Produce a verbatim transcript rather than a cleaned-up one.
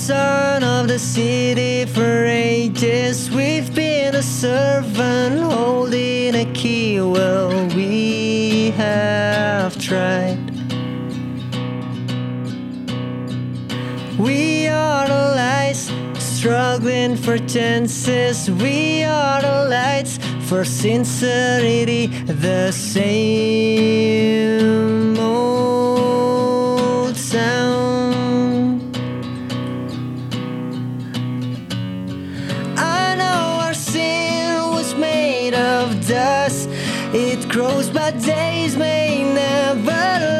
son of the city for ages. We've been a servant holding a key. Well, we have tried. We are the lights, struggling for chances. We are the lights for sincerity. The same old sound. I know our sin was made of dust. It grows, but days may never